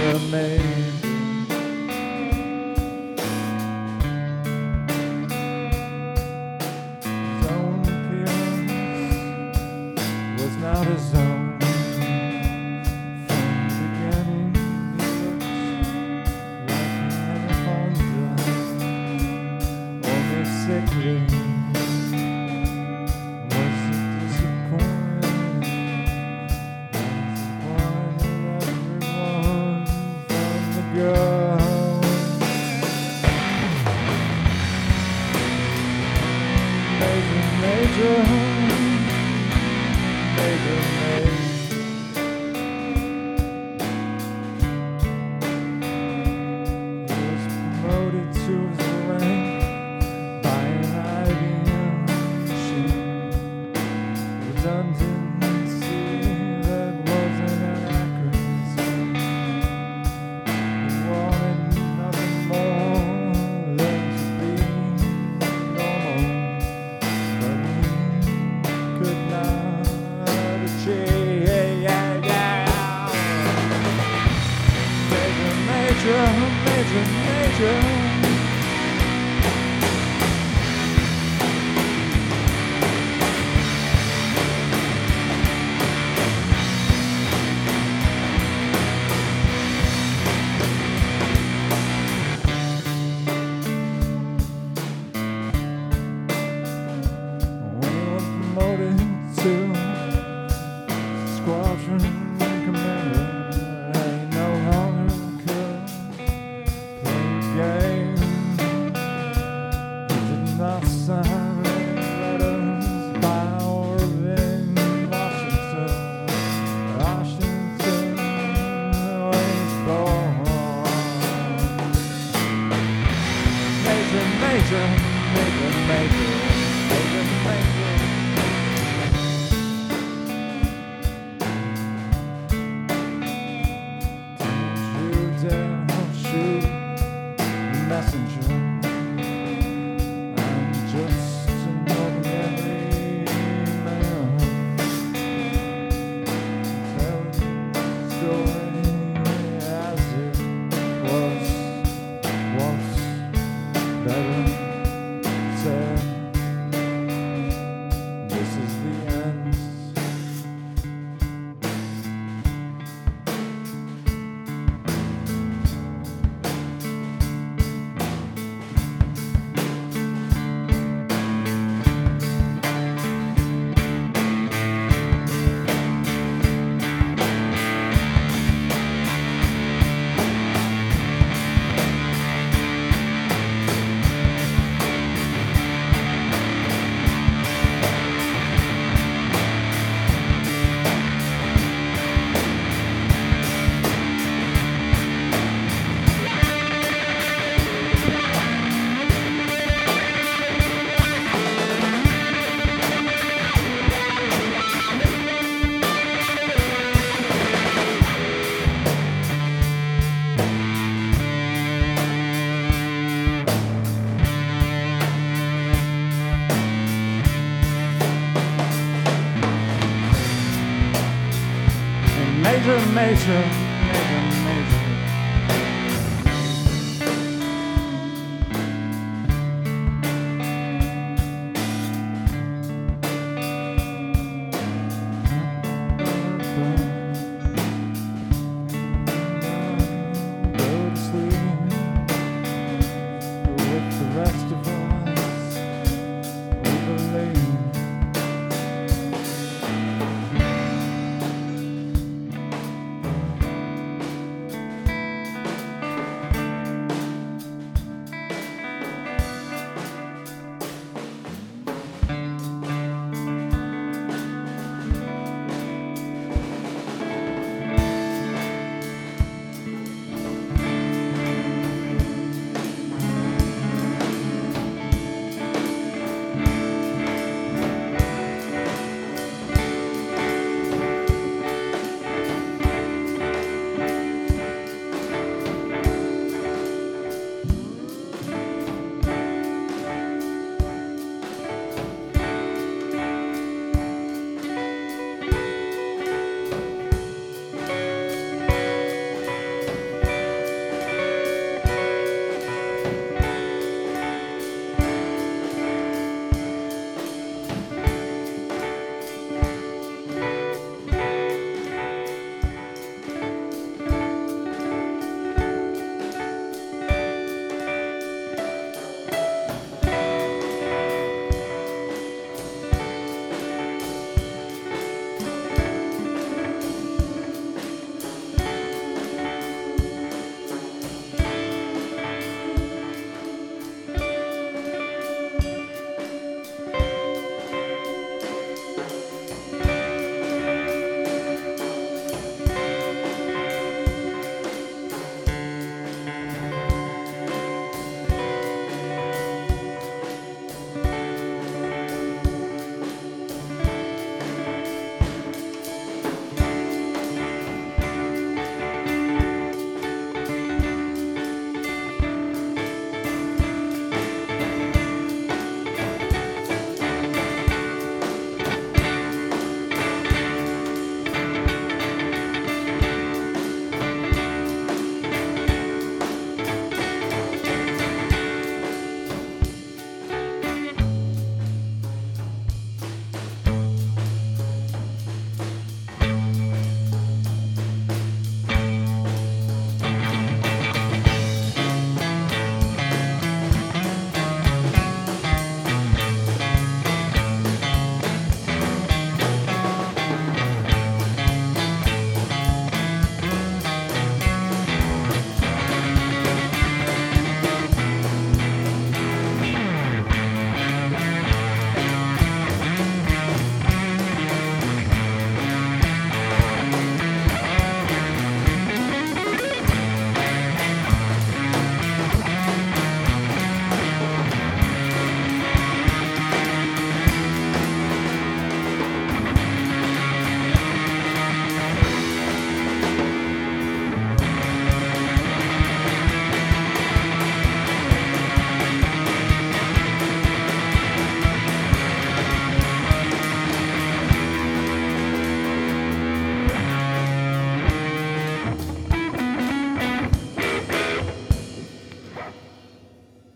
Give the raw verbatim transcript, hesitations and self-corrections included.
major, major. His own appearance was not his own. From the beginning, he looked like an anaconda, only sickly. Major, major, major, major. He was promoted to his rank by an I B M machine. Redundancy that was an anachronism. He wanted nothing more than to be normal. Could not achieve, yeah, yeah. Major, major, major, major. When you were promoted to squadron commander, and he no longer could play the game. He did not sign any letters by Orvin Washington. Washington was born. Major, major, major, major, major, major. Messenger. I'm just an ordinary man. Telling the story as it was once. Better said. This is the end. Major, major, major,